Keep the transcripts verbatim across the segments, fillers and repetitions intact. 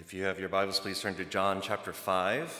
If you have your Bibles, please turn to John chapter five,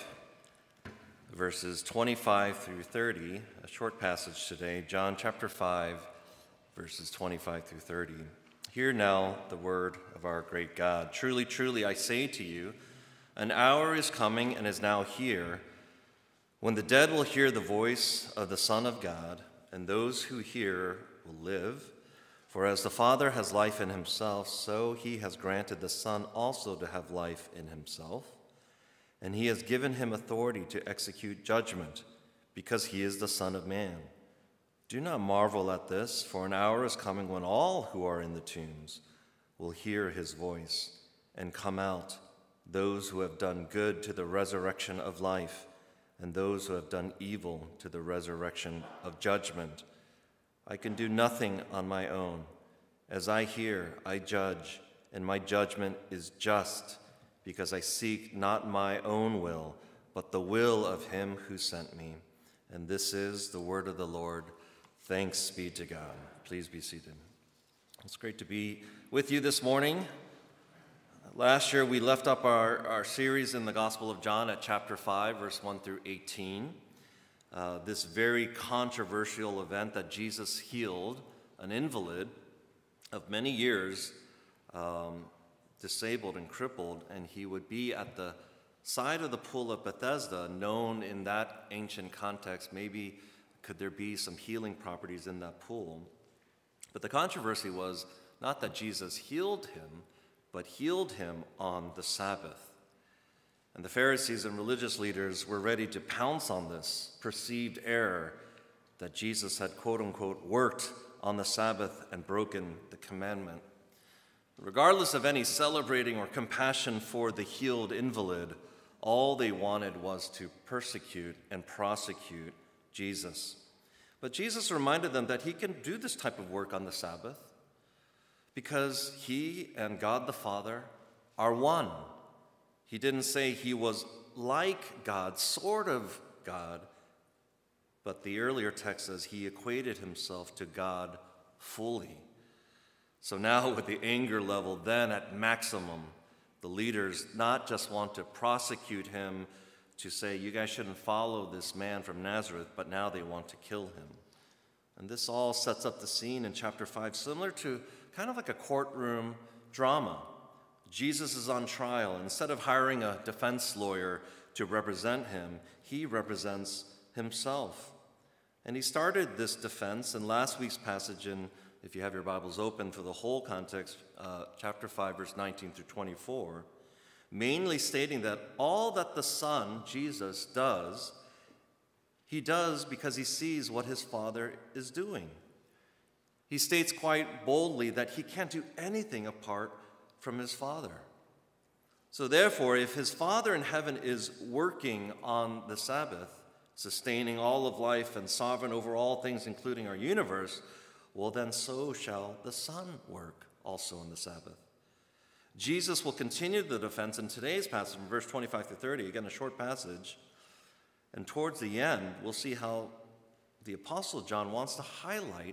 verses twenty-five through thirty, a short passage today. John chapter five, verses twenty-five through thirty. Hear now the word of our great God. Truly, truly, I say to you, an hour is coming and is now here, when the dead will hear the voice of the Son of God, and those who hear will live. For as the Father has life in himself, so he has granted the Son also to have life in himself. And he has given him authority to execute judgment, because he is the Son of Man. Do not marvel at this, for an hour is coming when all who are in the tombs will hear his voice and come out, those who have done good to the resurrection of life, and those who have done evil to the resurrection of judgment. I can do nothing on my own. As I hear, I judge, and my judgment is just, because I seek not my own will, but the will of him who sent me. And this is the word of the Lord. Thanks be to God. Please be seated. It's great to be with you this morning. Last year, we left up our, our series in the Gospel of John at chapter five, verse one through eighteen. Uh, this very controversial event that Jesus healed an invalid of many years, um, disabled and crippled, and he would be at the side of the pool of Bethesda, known in that ancient context. Maybe could there be some healing properties in that pool? But the controversy was not that Jesus healed him, but healed him on the Sabbath. And the Pharisees and religious leaders were ready to pounce on this perceived error that Jesus had, quote unquote, worked on the Sabbath and broken the commandment. Regardless of any celebrating or compassion for the healed invalid, all they wanted was to persecute and prosecute Jesus. But Jesus reminded them that he can do this type of work on the Sabbath because he and God the Father are one. He didn't say he was like God, sort of God, but the earlier text says he equated himself to God fully. So now with the anger level then at maximum, the leaders not just want to prosecute him to say, you guys shouldn't follow this man from Nazareth, but now they want to kill him. And this all sets up the scene in chapter five, similar to kind of like a courtroom drama. Jesus is on trial. Instead of hiring a defense lawyer to represent him, he represents himself. And he started this defense in last week's passage, in, if you have your Bibles open for the whole context, uh, chapter five, verse nineteen through twenty-four, mainly stating that all that the Son, Jesus, does, he does because he sees what his Father is doing. He states quite boldly that he can't do anything apart from his Father. So therefore, if his Father in heaven is working on the Sabbath, sustaining all of life and sovereign over all things, including our universe, well, then so shall the Son work also on the Sabbath. Jesus will continue the defense in today's passage, from verse twenty-five through thirty, again, a short passage. And towards the end, we'll see how the Apostle John wants to highlight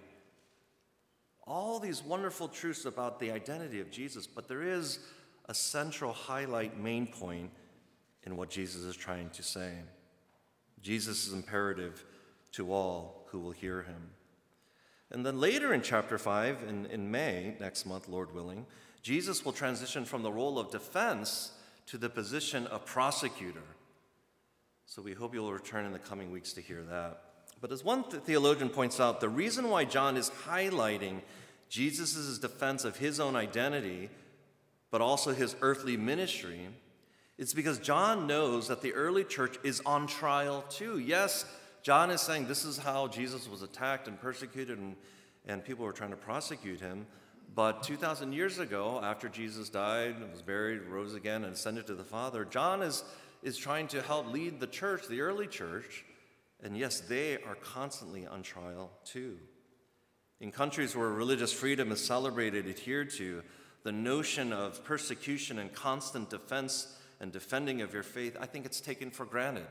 all these wonderful truths about the identity of Jesus, but there is a central highlight main point in what Jesus is trying to say. Jesus is imperative to all who will hear him. And then later in chapter five, in, in May, next month, Lord willing, Jesus will transition from the role of defense to the position of prosecutor. So we hope you'll return in the coming weeks to hear that. But as one th- theologian points out, the reason why John is highlighting Jesus' defense of his own identity, but also his earthly ministry, is because John knows that the early church is on trial too. Yes, John is saying this is how Jesus was attacked and persecuted, and, and people were trying to prosecute him. But two thousand years ago, after Jesus died, was buried, rose again, and ascended to the Father, John is, is trying to help lead the church, the early church. And yes, they are constantly on trial too. In countries where religious freedom is celebrated, adhered to, the notion of persecution and constant defense and defending of your faith, I think it's taken for granted.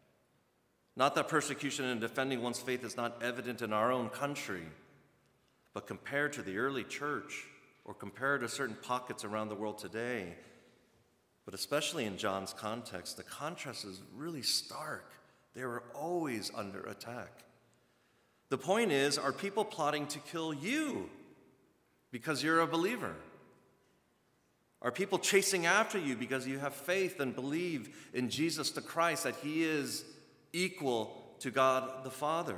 Not that persecution and defending one's faith is not evident in our own country, but compared to the early church or compared to certain pockets around the world today, But especially in John's context, the contrast is really stark. They were always under attack. The point is, are people plotting to kill you because you're a believer? Are people chasing after you because you have faith and believe in Jesus the Christ, that he is equal to God the Father?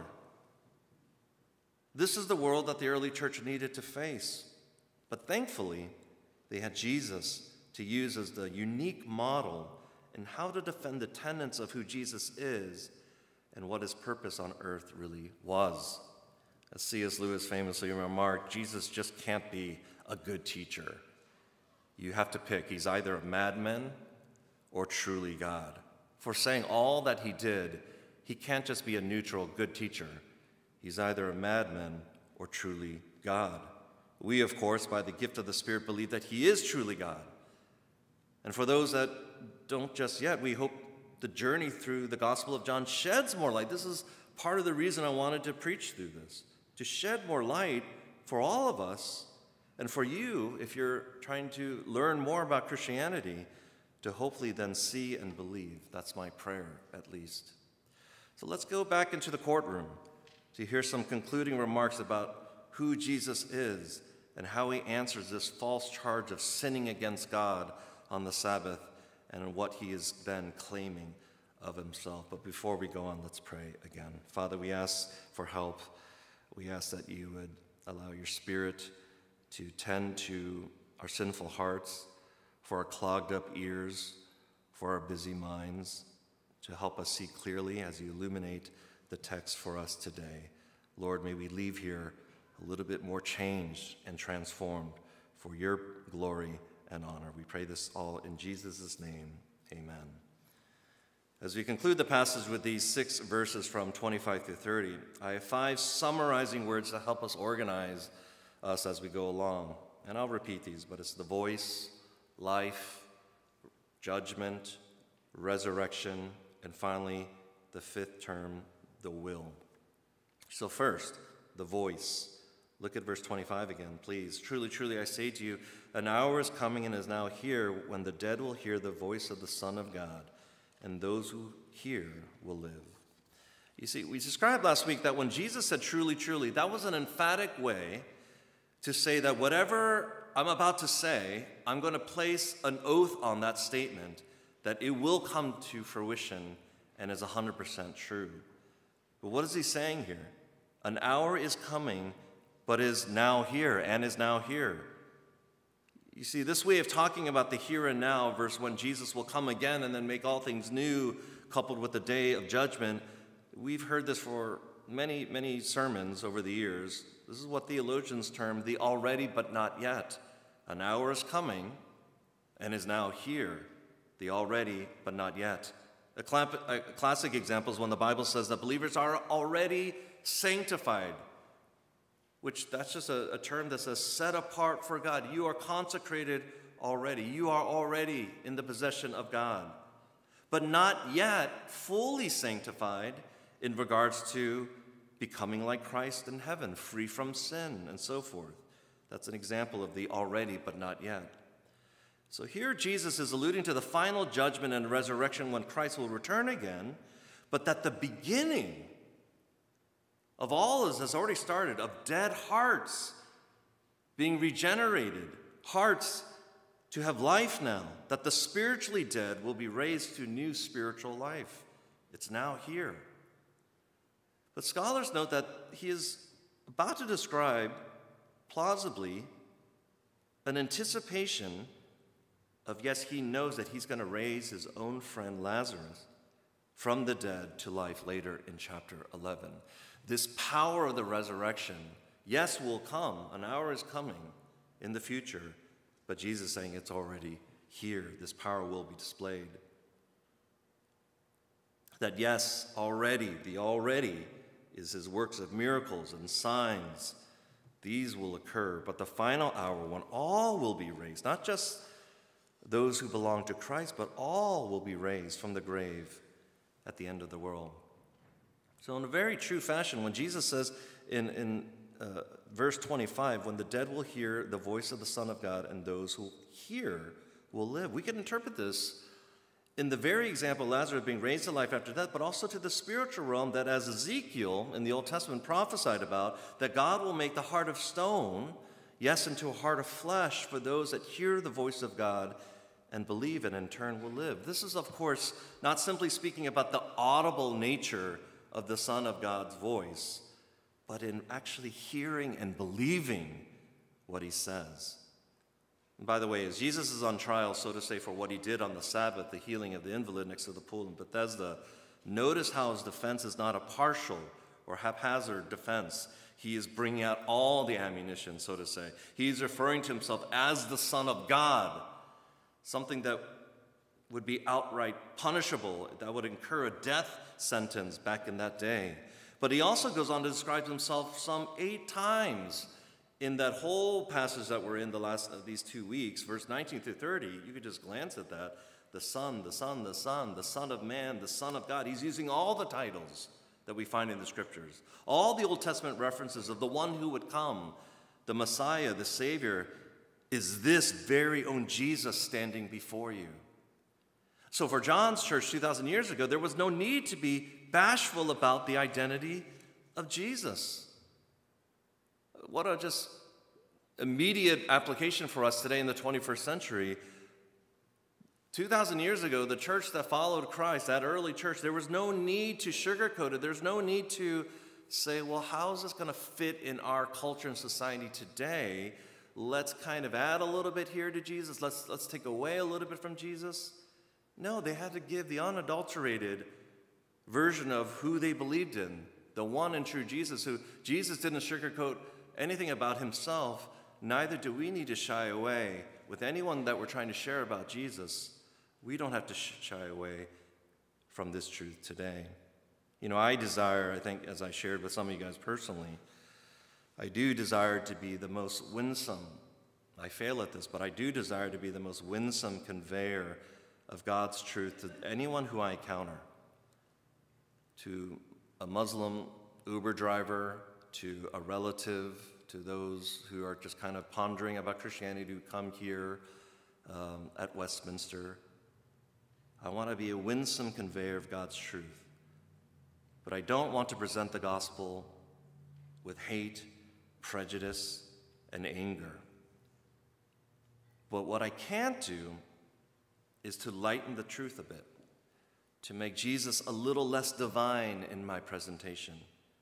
This is the world that the early church needed to face. But thankfully, they had Jesus to use as the unique model in how to defend the tenets of who Jesus is and what his purpose on earth really was. As C S Lewis famously remarked, Jesus just can't be a good teacher. You have to pick. He's either a madman or truly God. For saying all that he did, he can't just be a neutral good teacher. He's either a madman or truly God. We, of course, by the gift of the Spirit, believe that he is truly God. And for those that don't just yet, we hope the journey through the Gospel of John sheds more light. This is part of the reason I wanted to preach through this, to shed more light for all of us, and for you, if you're trying to learn more about Christianity, to hopefully then see and believe. That's my prayer, at least. So let's go back into the courtroom to hear some concluding remarks about who Jesus is and how he answers this false charge of sinning against God on the Sabbath and what he is then claiming of himself. But before we go on, let's pray again. Father, we ask for help. We ask that you would allow your Spirit to tend to our sinful hearts, for our clogged up ears, for our busy minds, to help us see clearly as you illuminate the text for us today. Lord, may we leave here a little bit more changed and transformed for your glory and honor. We pray this all in Jesus' name. Amen. As we conclude the passage with these six verses from twenty-five through thirty, I have five summarizing words to help us organize us as we go along. And I'll repeat these, but it's the voice, life, judgment, resurrection, and finally, the fifth term, the will. So first, the voice. Look at verse twenty-five again, please. Truly, truly, I say to you, an hour is coming and is now here when the dead will hear the voice of the Son of God, and those who hear will live. You see, we described last week that when Jesus said truly, truly, that was an emphatic way to say that whatever I'm about to say, I'm going to place an oath on that statement that it will come to fruition and is one hundred percent true. But what is he saying here? An hour is coming, but is now here and is now here. You see, this way of talking about the here and now versus when Jesus will come again and then make all things new, coupled with the day of judgment, we've heard this for many, many sermons over the years. This is what theologians term the already but not yet. An hour is coming and is now here, the already but not yet. A, cl- a classic example is when the Bible says that believers are already sanctified, which that's just a, a term that says set apart for God. You are consecrated already. You are already in the possession of God, but not yet fully sanctified in regards to becoming like Christ in heaven, free from sin and so forth. That's an example of the already but not yet. So here Jesus is alluding to the final judgment and resurrection when Christ will return again, but that the beginning of all this has already started, of dead hearts being regenerated, hearts to have life now, that the spiritually dead will be raised to new spiritual life. It's now here. But scholars note that he is about to describe, plausibly, an anticipation of, yes, he knows that he's going to raise his own friend Lazarus from the dead to life later in chapter eleven. This power of the resurrection, yes, will come. An hour is coming in the future, but Jesus is saying it's already here. This power will be displayed. That, yes, already, the already is his works of miracles and signs. These will occur, but the final hour when all will be raised, not just those who belong to Christ, but all will be raised from the grave at the end of the world. So in a very true fashion, when Jesus says in, in uh, verse twenty-five, when the dead will hear the voice of the Son of God and those who hear will live. We can interpret this in the very example of Lazarus being raised to life after death, but also to the spiritual realm that, as Ezekiel in the Old Testament prophesied about, that God will make the heart of stone, yes, into a heart of flesh for those that hear the voice of God and believe and in turn will live. This is, of course, not simply speaking about the audible nature of the Son of God's voice, but in actually hearing and believing what he says. And by the way, as Jesus is on trial, so to say, for what he did on the Sabbath, the healing of the invalid next to the pool in Bethesda, notice how his defense is not a partial or haphazard defense. He is bringing out all the ammunition, so to say. He's referring to himself as the Son of God, something that would be outright punishable, that would incur a death sentence back in that day. But he also goes on to describe himself some eight times in that whole passage that we're in the last of these two weeks, verse nineteen through thirty. You could just glance at that. The Son, the Son, the Son, the Son of Man, the Son of God. He's using all the titles that we find in the Scriptures. All the Old Testament references of the one who would come, the Messiah, the Savior, is this very own Jesus standing before you. So for John's church two thousand years ago, there was no need to be bashful about the identity of Jesus. What a just immediate application for us today in the twenty-first century. two thousand years ago, the church that followed Christ, that early church, there was no need to sugarcoat it. There's no need to say, well, how is this going to fit in our culture and society today? Let's kind of add a little bit here to Jesus. Let's, let's take away a little bit from Jesus. No, they had to give the unadulterated version of who they believed in, the one and true Jesus, who Jesus didn't sugarcoat anything about himself. Neither do we need to shy away with anyone that we're trying to share about Jesus. We don't have to shy away from this truth today. You know, I desire, I think, as I shared with some of you guys personally, I do desire to be the most winsome. I fail at this, but I do desire to be the most winsome conveyor of God's truth to anyone who I encounter, to a Muslim Uber driver, to a relative, to those who are just kind of pondering about Christianity who come here um, at Westminster. I want to be a winsome conveyor of God's truth. But I don't want to present the gospel with hate, prejudice, and anger. But what I can't do is to lighten the truth a bit, to make Jesus a little less divine in my presentation.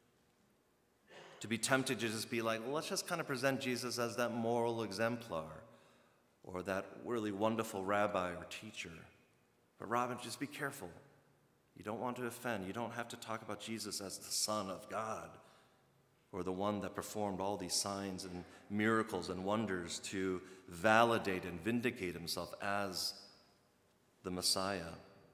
To be tempted to just be like, well, let's just kind of present Jesus as that moral exemplar or that really wonderful rabbi or teacher. But Robin, just be careful. You don't want to offend. You don't have to talk about Jesus as the Son of God or the one that performed all these signs and miracles and wonders to validate and vindicate himself as the Messiah.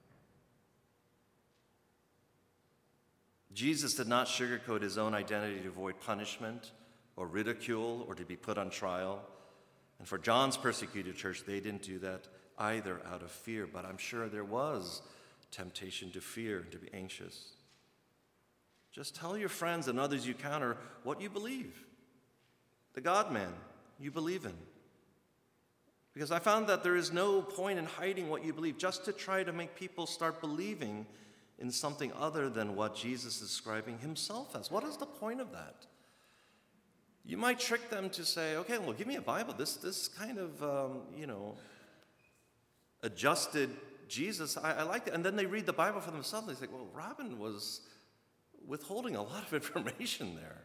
Jesus did not sugarcoat his own identity to avoid punishment or ridicule or to be put on trial. And for John's persecuted church, they didn't do that either out of fear. But I'm sure there was temptation to fear and to be anxious. Just tell your friends and others you encounter what you believe, the God-man you believe in. Because I found that there is no point in hiding what you believe just to try to make people start believing in something other than what Jesus is describing himself as. What is the point of that? You might trick them to say, okay, well, give me a Bible. This, this kind of, um, you know, adjusted Jesus, I, I like it. And then they read the Bible for themselves. They think, well, Robin was withholding a lot of information there.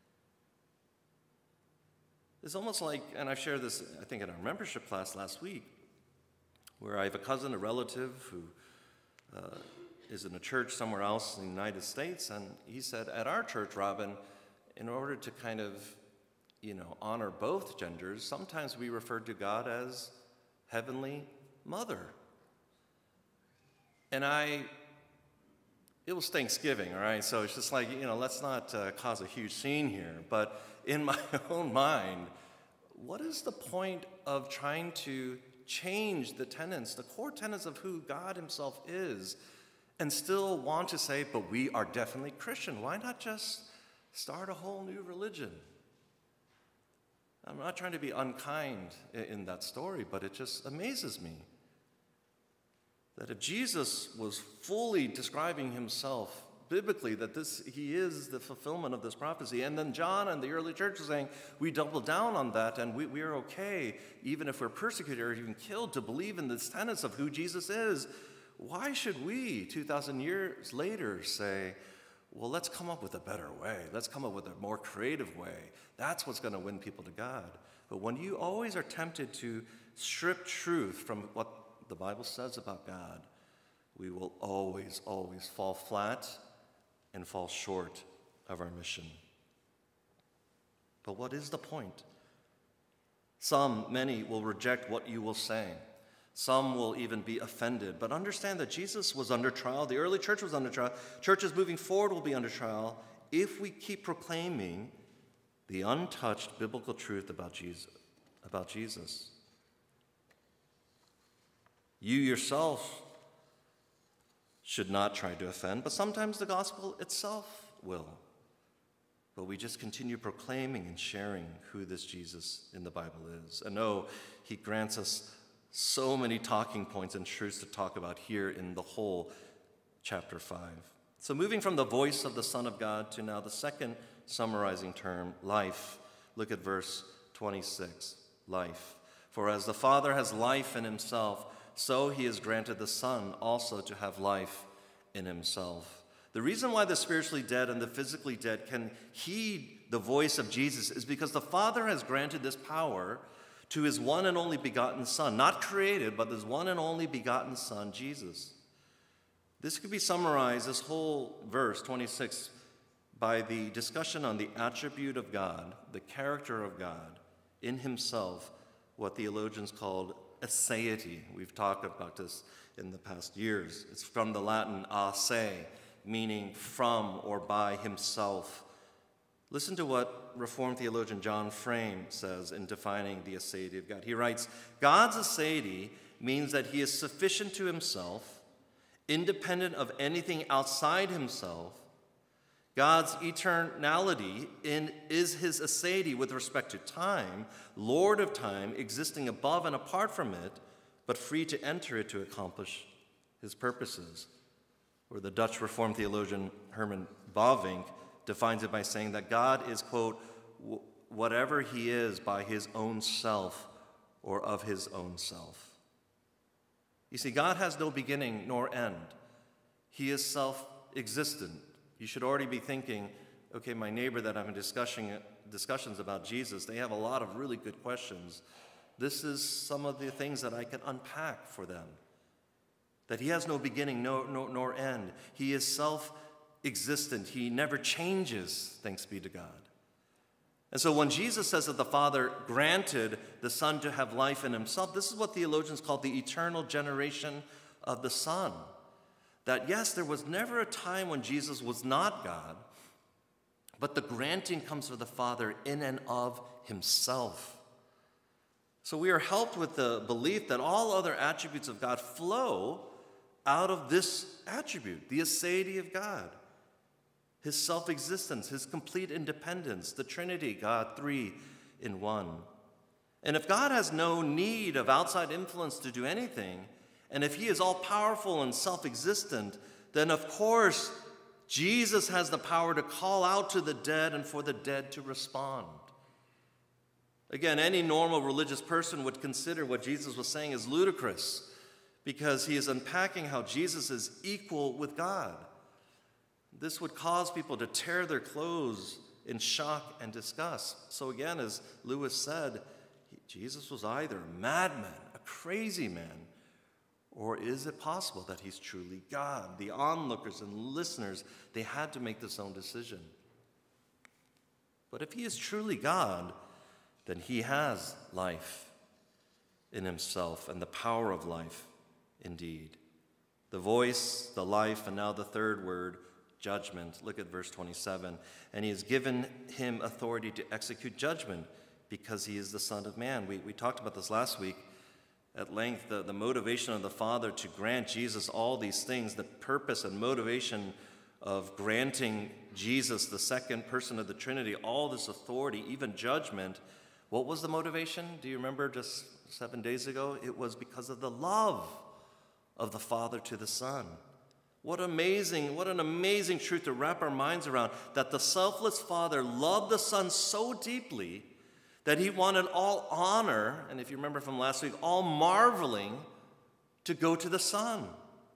It's almost like, and I've shared this, I think, in our membership class last week, where I have a cousin, a relative, who uh, is in a church somewhere else in the United States, and he said, at our church, Robin, in order to kind of, you know, honor both genders, sometimes we refer to God as Heavenly Mother. And I, it was Thanksgiving, all right? So it's just like, you know, let's not uh, cause a huge scene here. But in my own mind, what is the point of trying to change the tenets, the core tenets of who God himself is, and still want to say, but we are definitely Christian? Why not just start a whole new religion? I'm not trying to be unkind in that story, but it just amazes me that if Jesus was fully describing himself biblically, that this he is the fulfillment of this prophecy, and then John and the early church is saying, we double down on that, and we, we are okay, even if we're persecuted or even killed, to believe in the tenets of who Jesus is. Why should we, two thousand years later, say, well, let's come up with a better way. Let's come up with a more creative way. That's what's going to win people to God. But when you always are tempted to strip truth from what the Bible says about God, we will always, always fall flat and fall short of our mission. But what is the point? Some, many, will reject what you will say. Some will even be offended. But understand that Jesus was under trial. The early church was under trial. Churches moving forward will be under trial if we keep proclaiming the untouched biblical truth about Jesus. About Jesus. You yourself should not try to offend, but sometimes the gospel itself will. But we just continue proclaiming and sharing who this Jesus in the Bible is. And no, he grants us so many talking points and truths to talk about here in the whole chapter five. So moving from the voice of the Son of God to now the second summarizing term, life. Look at verse twenty-six, life. For as the Father has life in himself, so he has granted the Son also to have life in himself. The reason why the spiritually dead and the physically dead can heed the voice of Jesus is because the Father has granted this power to his one and only begotten Son, not created, but his one and only begotten Son, Jesus. This could be summarized, this whole verse, twenty-six, by the discussion on the attribute of God, the character of God in himself, what theologians called aseity. We've talked about this in the past years. It's from the Latin a se, meaning from or by himself. Listen to what Reformed theologian John Frame says in defining the aseity of God. He writes, God's aseity means that he is sufficient to himself, independent of anything outside himself. God's eternality in, is his aseity with respect to time, Lord of time, existing above and apart from it, but free to enter it to accomplish his purposes. Or the Dutch Reformed theologian Herman Bavinck defines it by saying that God is, quote, whatever he is by his own self or of his own self. You see, God has no beginning nor end. He is self-existent. You should already be thinking, okay, my neighbor that I'm discussing discussions about Jesus, they have a lot of really good questions. This is some of the things that I can unpack for them. That he has no beginning no, no, nor end. He is self-existent. He never changes, thanks be to God. And so when Jesus says that the Father granted the Son to have life in himself, this is what theologians call the eternal generation of the Son. That yes, there was never a time when Jesus was not God, but the granting comes from the Father in and of himself. So we are helped with the belief that all other attributes of God flow out of this attribute, the aseity of God, his self-existence, his complete independence, the Trinity, God three in one. And if God has no need of outside influence to do anything, and if he is all-powerful and self-existent, then of course Jesus has the power to call out to the dead and for the dead to respond. Again, any normal religious person would consider what Jesus was saying as ludicrous because he is unpacking how Jesus is equal with God. This would cause people to tear their clothes in shock and disgust. So again, as Lewis said, Jesus was either a madman, a crazy man, or is it possible that he's truly God? The onlookers and listeners, they had to make this own decision. But if he is truly God, then he has life in himself and the power of life indeed. The voice, the life, and now the third word, judgment. Look at verse twenty-seven. And he has given him authority to execute judgment because he is the Son of Man. We, we talked about this last week at length, the, the motivation of the Father to grant Jesus all these things, the purpose and motivation of granting Jesus, the second person of the Trinity, all this authority, even judgment, What was the motivation? Do you remember just seven days ago? It was because of the love of the Father to the Son. What amazing, what an amazing truth to wrap our minds around, that the selfless Father loved the Son so deeply that he wanted all honor, and if you remember from last week, all marveling to go to the Son.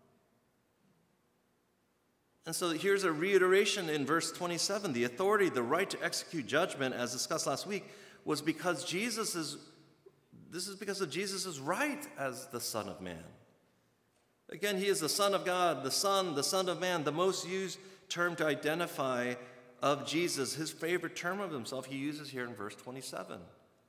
And so here's a reiteration in verse twenty-seven. The authority, the right to execute judgment, as discussed last week, was because Jesus is, this is because of Jesus' right as the Son of Man. Again, he is the Son of God, the Son, the Son of Man, the most used term to identify of Jesus, his favorite term of himself, he uses here in verse twenty-seven.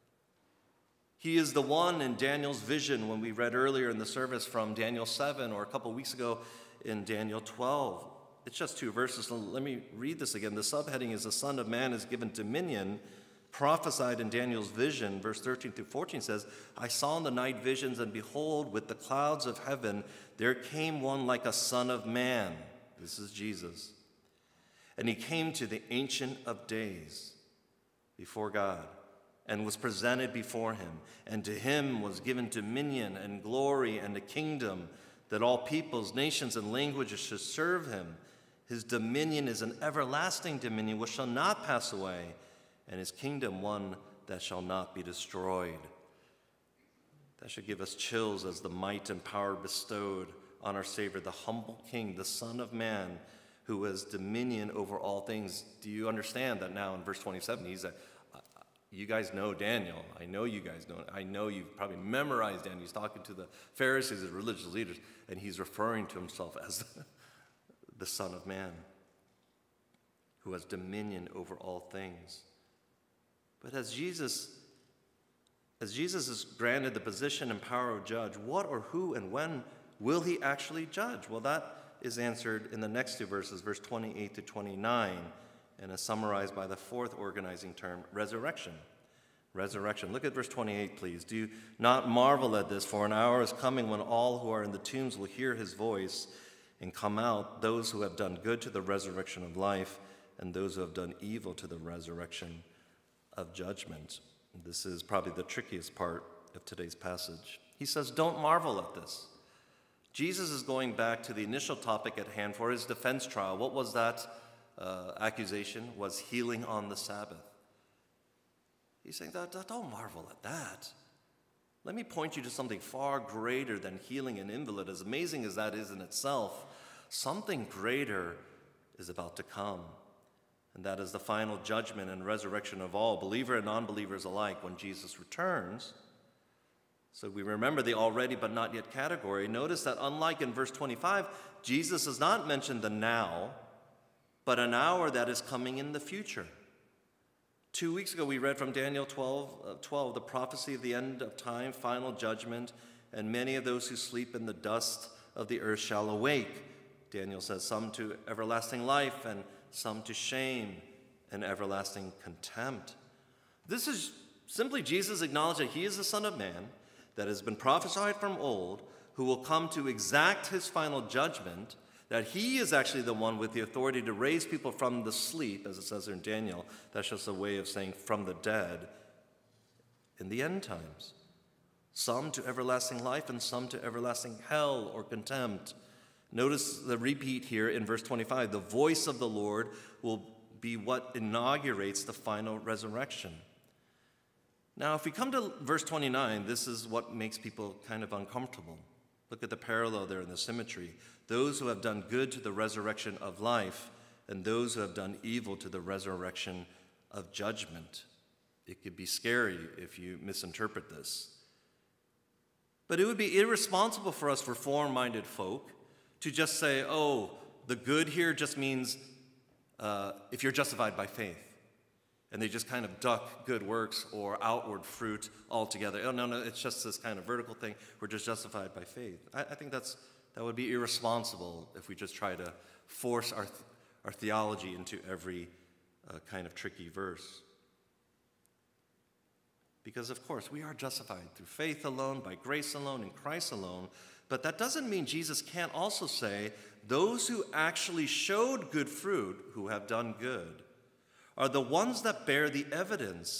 He is the one in Daniel's vision when we read earlier in the service from Daniel seven, or a couple weeks ago in Daniel twelve. It's just two verses, so let me read this again. The subheading is the Son of Man is given dominion, prophesied in Daniel's vision. Verse thirteen through fourteen says, I saw in the night visions, and behold, with the clouds of heaven, there came one like a son of man. This is Jesus. And he came to the Ancient of Days before God and was presented before him. And to him was given dominion and glory and a kingdom that all peoples, nations, and languages should serve him. His dominion is an everlasting dominion which shall not pass away, and his kingdom one that shall not be destroyed. That should give us chills as the might and power bestowed on our Savior, the humble King, the Son of Man, who has dominion over all things. Do you understand that now in verse twenty-seven? He's a, you guys know Daniel. I know you guys know. I know you've probably memorized Daniel. He's talking to the Pharisees and religious leaders, and he's referring to himself as the, the Son of Man, who has dominion over all things. But as Jesus As Jesus is granted the position and power of judge, what or who and when will he actually judge? Well, that is answered in the next two verses, verse twenty-eight to twenty-nine, and is summarized by the fourth organizing term, resurrection. Resurrection. Look at verse twenty-eight, please. Do not marvel at this, for an hour is coming when all who are in the tombs will hear his voice and come out, those who have done good to the resurrection of life, and those who have done evil to the resurrection of judgment. This is probably the trickiest part of today's passage. He says, don't marvel at this. Jesus is going back to the initial topic at hand for his defense trial. What was that uh, accusation? Was healing on the Sabbath. He's saying, don't marvel at that. Let me point you to something far greater than healing an invalid. As amazing as that is in itself, something greater is about to come. And that is the final judgment and resurrection of all, believer and non-believers alike, when Jesus returns. So we remember the already but not yet category. Notice that unlike in verse twenty-five, Jesus does not mention the now, but an hour that is coming in the future. Two weeks ago, we read from Daniel twelve, uh, twelve, the prophecy of the end of time, final judgment, and many of those who sleep in the dust of the earth shall awake. Daniel says, some to everlasting life and some to shame and everlasting contempt. This is simply Jesus acknowledging that he is the Son of Man that has been prophesied from old, who will come to exact his final judgment, that he is actually the one with the authority to raise people from the sleep, as it says in Daniel. That's just a way of saying from the dead in the end times. Some to everlasting life and some to everlasting hell or contempt. Notice the repeat here in verse twenty-five. The voice of the Lord will be what inaugurates the final resurrection. Now, if we come to verse twenty-nine, this is what makes people kind of uncomfortable. Look at the parallel there in the symmetry. Those who have done good to the resurrection of life, and those who have done evil to the resurrection of judgment. It could be scary if you misinterpret this. But it would be irresponsible for us reform-minded folk to just say, oh, the good here just means uh, if you're justified by faith. And they just kind of duck good works or outward fruit altogether. Oh, no, no, it's just this kind of vertical thing. We're just justified by faith. I, I think that's that would be irresponsible if we just try to force our, th- our theology into every uh, kind of tricky verse. Because, of course, we are justified through faith alone, by grace alone, in Christ alone. But that doesn't mean Jesus can't also say those who actually showed good fruit, who have done good, are the ones that bear the evidence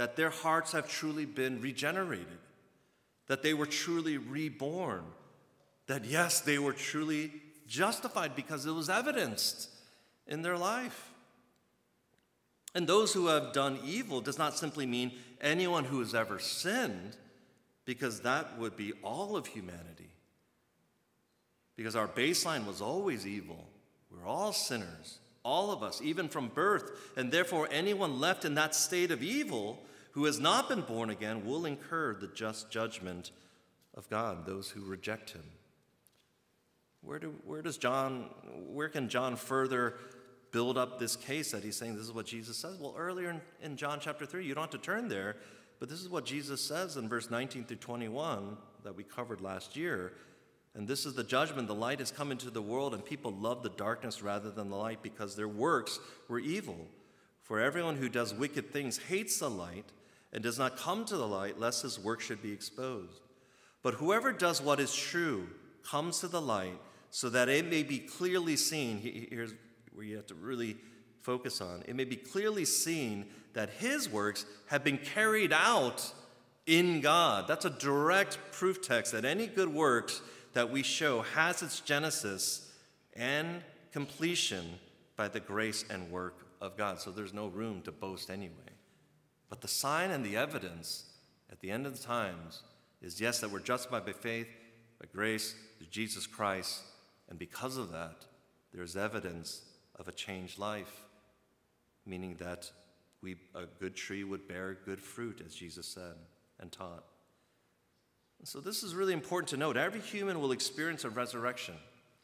that their hearts have truly been regenerated, that they were truly reborn, that yes, they were truly justified because it was evidenced in their life. And those who have done evil does not simply mean anyone who has ever sinned, because that would be all of humanity. Because our baseline was always evil. We're all sinners, all of us, even from birth. And therefore, anyone left in that state of evil who has not been born again will incur the just judgment of God, those who reject him. Where do, where does John, where can John further build up this case that he's saying this is what Jesus says? Well, earlier in, in John chapter three, you don't have to turn there, but this is what Jesus says in verse nineteen through twenty-one that we covered last year. And this is the judgment. The light has come into the world, and people love the darkness rather than the light because their works were evil. For everyone who does wicked things hates the light and does not come to the light, lest his work should be exposed. But whoever does what is true comes to the light, so that it may be clearly seen. Here's where you have to really focus on. It may be clearly seen that his works have been carried out in God. That's a direct proof text that any good works that we show has its genesis and completion by the grace and work of God. So there's no room to boast anyway. But the sign and the evidence at the end of the times is, yes, that we're justified by faith, by grace, through Jesus Christ. And because of that, there's evidence of a changed life, meaning that we, a good tree would bear good fruit, as Jesus said and taught. So this is really important to note. Every human will experience a resurrection.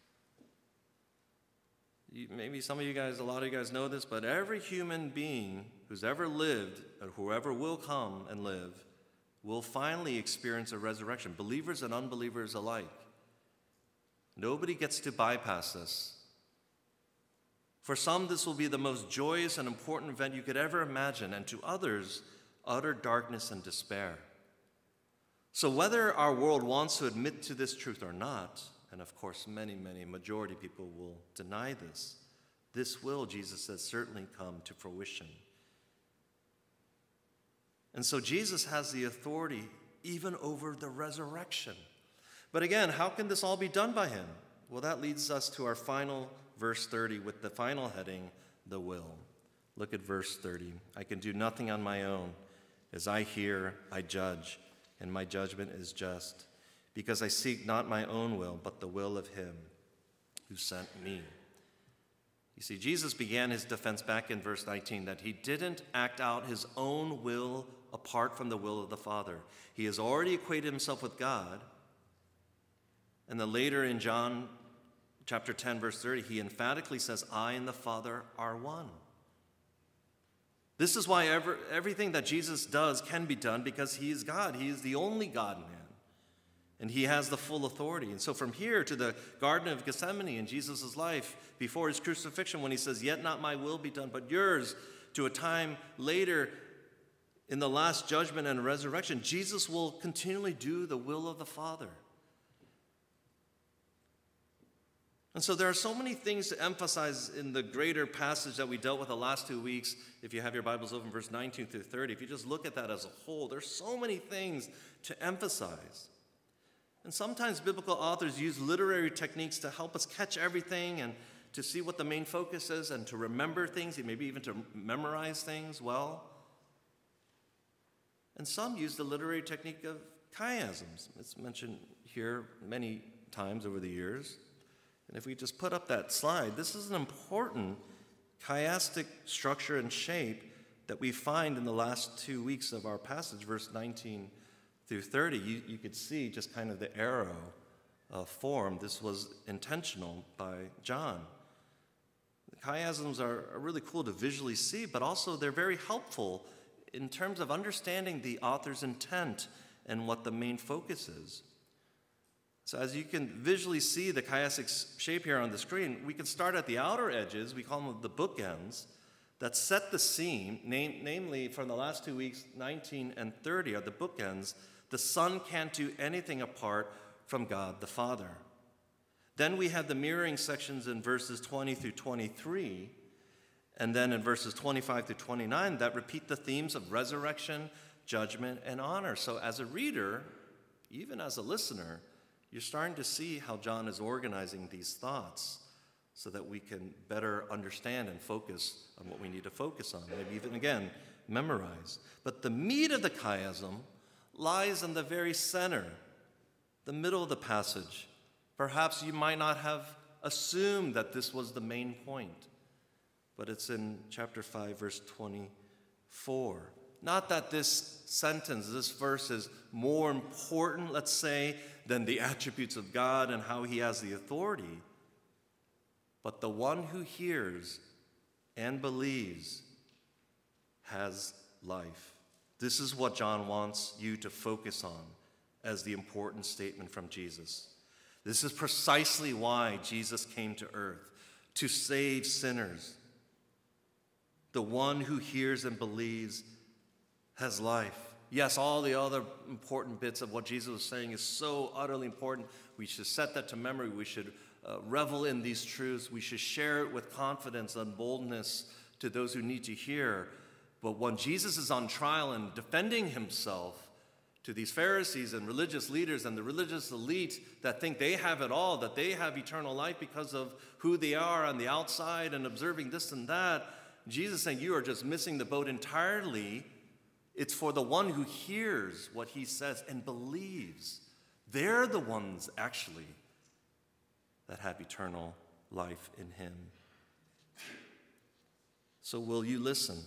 You, maybe some of you guys, a lot of you guys know this, but every human being who's ever lived, or whoever will come and live, will finally experience a resurrection, believers and unbelievers alike. Nobody gets to bypass this. For some, this will be the most joyous and important event you could ever imagine, and to others, utter darkness and despair. So whether our world wants to admit to this truth or not, and of course many, many, majority people will deny this, this will, Jesus says, certainly come to fruition. And so Jesus has the authority even over the resurrection. But again, how can this all be done by him? Well, that leads us to our final verse thirty with the final heading, the will. Look at verse thirty. I can do nothing on my own. As I hear, I judge, and my judgment is just, because I seek not my own will, but the will of him who sent me. You see, Jesus began his defense back in verse nineteen that he didn't act out his own will apart from the will of the Father. He has already equated himself with God. And then later in John chapter ten, verse thirty, he emphatically says, I and the Father are one. This is why ever, everything that Jesus does can be done, because he is God. He is the only God man. And he has the full authority. And so from here to the Garden of Gethsemane in Jesus' life, before his crucifixion, when he says, yet not my will be done, but yours, to a time later in the last judgment and resurrection, Jesus will continually do the will of the Father. And so there are so many things to emphasize in the greater passage that we dealt with the last two weeks. If you have your Bibles open, verse nineteen through thirty, if you just look at that as a whole, there's so many things to emphasize. And sometimes biblical authors use literary techniques to help us catch everything and to see what the main focus is and to remember things, maybe even to memorize things well. And some use the literary technique of chiasms. It's mentioned here many times over the years. And if we just put up that slide, this is an important chiastic structure and shape that we find in the last two weeks of our passage, verse nineteen through thirty. You, you could see just kind of the arrow uh, form. This was intentional by John. The chiasms are, are really cool to visually see, but also they're very helpful in terms of understanding the author's intent and what the main focus is. So as you can visually see the chiastic shape here on the screen, we can start at the outer edges, we call them the bookends, that set the scene, name, namely from the last two weeks, nineteen and thirty are the bookends. The Son can't do anything apart from God the Father. Then we have the mirroring sections in verses twenty through twenty-three, And then in verses twenty-five through twenty-nine, that repeat the themes of resurrection, judgment, and honor. So as a reader, even as a listener, you're starting to see how John is organizing these thoughts so that we can better understand and focus on what we need to focus on, maybe even, again, memorize. But the meat of the chiasm lies in the very center, the middle of the passage. Perhaps you might not have assumed that this was the main point, but it's in chapter five, verse twenty-four. Not that this sentence, this verse is more important, let's say, than the attributes of God and how he has the authority, but the one who hears and believes has life. This is what John wants you to focus on as the important statement from Jesus. This is precisely why Jesus came to earth, to save sinners. The one who hears and believes has life. Yes, all the other important bits of what Jesus was saying is so utterly important. We should set that to memory. We should uh, revel in these truths. We should share it with confidence and boldness to those who need to hear. But when Jesus is on trial and defending himself to these Pharisees and religious leaders and the religious elite that think they have it all, that they have eternal life because of who they are on the outside and observing this and that, Jesus is saying, you are just missing the boat entirely. It's for the one who hears what he says and believes. They're the ones, actually, that have eternal life in him. So will you listen?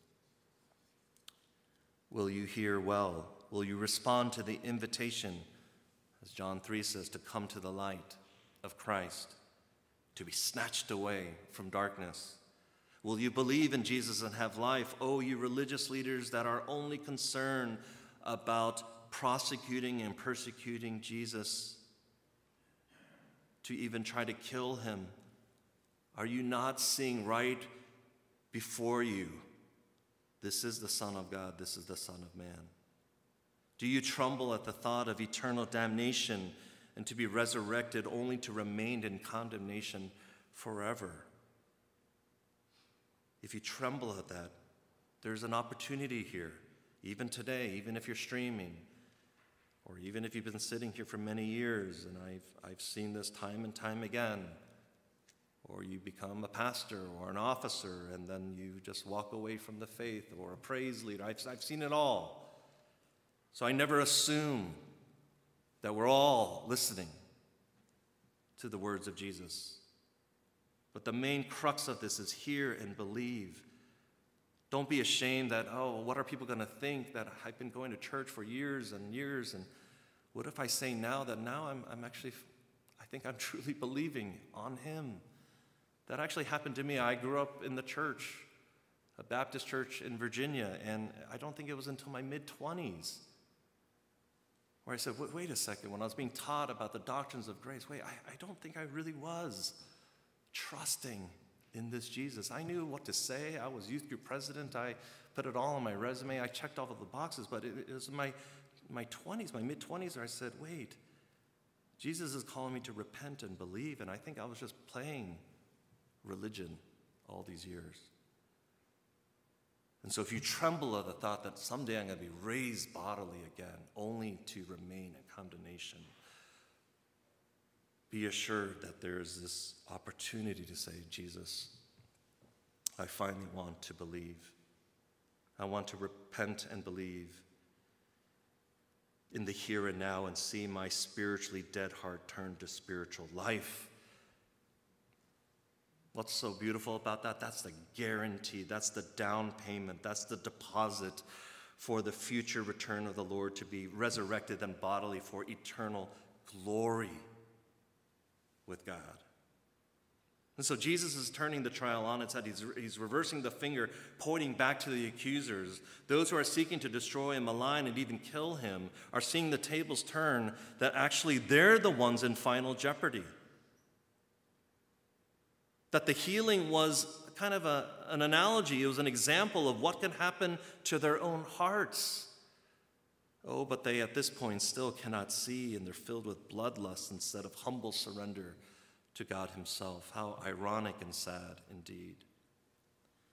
Will you hear well? Will you respond to the invitation, as John three says, to come to the light of Christ, to be snatched away from darkness? Will you believe in Jesus and have life? Oh, you religious leaders that are only concerned about prosecuting and persecuting Jesus, to even try to kill him. Are you not seeing right before you? This is the Son of God. This is the Son of Man. Do you tremble at the thought of eternal damnation and to be resurrected only to remain in condemnation forever? If you tremble at that, there's an opportunity here, even today, even if you're streaming, or even if you've been sitting here for many years, and I've, I've seen this time and time again, or you become a pastor or an officer, and then you just walk away from the faith, or a praise leader. I've, I've seen it all. So I never assume that we're all listening to the words of Jesus. But the main crux of this is hear and believe. Don't be ashamed that, oh, what are people going to think that I've been going to church for years and years, and what if I say now that now I'm, I'm actually, I think I'm truly believing on him. That actually happened to me. I grew up in the church, a Baptist church in Virginia, and I don't think it was until my mid-twenties where I said, wait, wait a second, when I was being taught about the doctrines of grace, wait, I, I don't think I really was trusting in this Jesus. I knew what to say. I was youth group president. I put it all on my resume. I checked all of the boxes, but it, it was in my, my twenties, my mid-twenties, where I said, wait, Jesus is calling me to repent and believe, and I think I was just playing religion all these years. And so if you tremble at the thought that someday I'm going to be raised bodily again, only to remain in condemnation, be assured that there is this opportunity to say, Jesus, I finally want to believe. I want to repent and believe in the here and now and see my spiritually dead heart turn to spiritual life. What's so beautiful about that? That's the guarantee. That's the down payment. That's the deposit for the future return of the Lord, to be resurrected and bodily for eternal glory with God. And so Jesus is turning the trial on its head. He's, he's reversing the finger, pointing back to the accusers. Those who are seeking to destroy and malign and even kill him are seeing the tables turn, that actually they're the ones in final jeopardy. That the healing was kind of a, an analogy. It was an example of what can happen to their own hearts. Oh, but they at this point still cannot see, and they're filled with bloodlust instead of humble surrender to God himself. How ironic and sad indeed.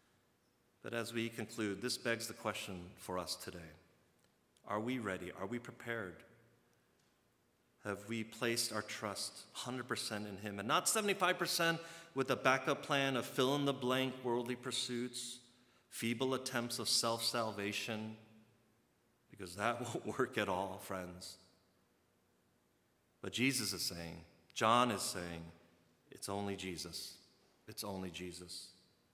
But as we conclude, this begs the question for us today. Are we ready? Are we prepared? Have we placed our trust one hundred percent in him and not seventy-five percent with a backup plan of fill-in-the-blank worldly pursuits, feeble attempts of self-salvation? Because that won't work at all, friends. But Jesus is saying, John is saying, it's only Jesus. It's only Jesus.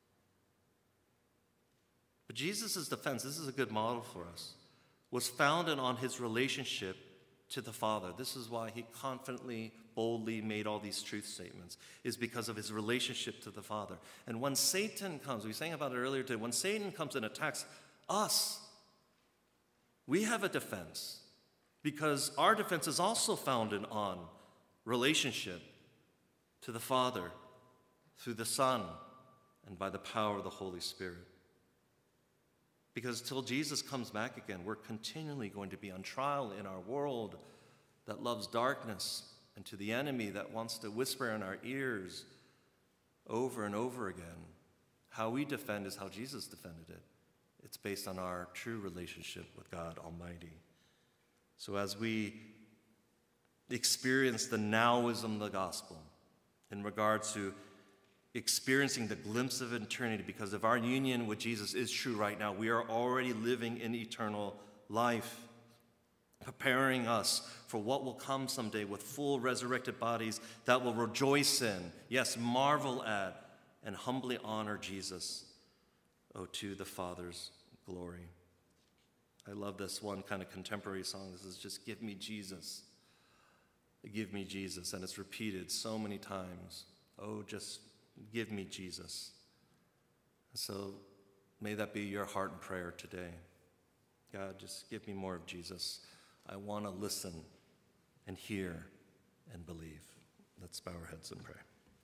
But Jesus' defense, this is a good model for us, was founded on his relationship to the Father. This is why he confidently, boldly made all these truth statements, is because of his relationship to the Father. And when Satan comes, we sang about it earlier today, when Satan comes and attacks us, we have a defense, because our defense is also founded on relationship to the Father through the Son and by the power of the Holy Spirit. Because till Jesus comes back again, we're continually going to be on trial in our world that loves darkness, and to the enemy that wants to whisper in our ears over and over again. How we defend is how Jesus defended it. It's based on our true relationship with God Almighty. So as we experience the nowism of the gospel in regards to experiencing the glimpse of eternity, because if our union with Jesus is true right now, we are already living in eternal life, preparing us for what will come someday with full resurrected bodies that will rejoice in, yes, marvel at, and humbly honor Jesus, oh, to the Father's glory. I love this one kind of contemporary song. This is just, give me Jesus. Give me Jesus. And it's repeated so many times. Oh, just give me Jesus. So may that be your heart and prayer today. God, just give me more of Jesus. I want to listen and hear and believe. Let's bow our heads and pray.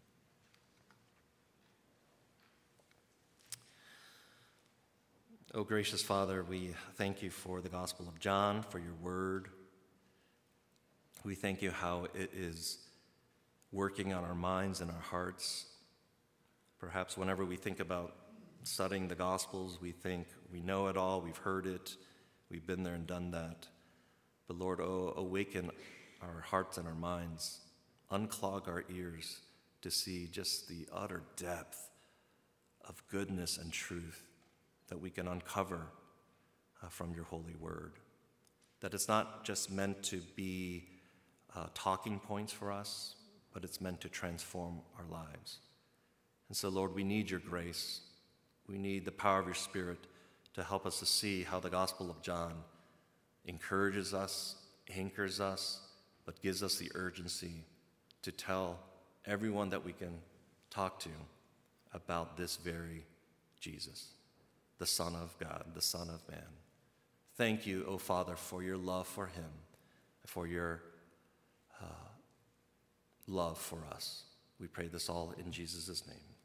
Oh, gracious Father, we thank you for the Gospel of John, for your word. We thank you how it is working on our minds and our hearts. Perhaps whenever we think about studying the Gospels, we think we know it all, we've heard it, we've been there and done that. But Lord, oh, awaken our hearts and our minds, unclog our ears to see just the utter depth of goodness and truth that we can uncover uh, from your holy word. That it's not just meant to be uh, talking points for us, but it's meant to transform our lives. And so, Lord, we need your grace. We need the power of your Spirit to help us to see how the Gospel of John encourages us, anchors us, but gives us the urgency to tell everyone that we can talk to about this very Jesus, the Son of God, the Son of Man. Thank you, O Father, for your love for him, for your uh, love for us. We pray this all in Jesus' name.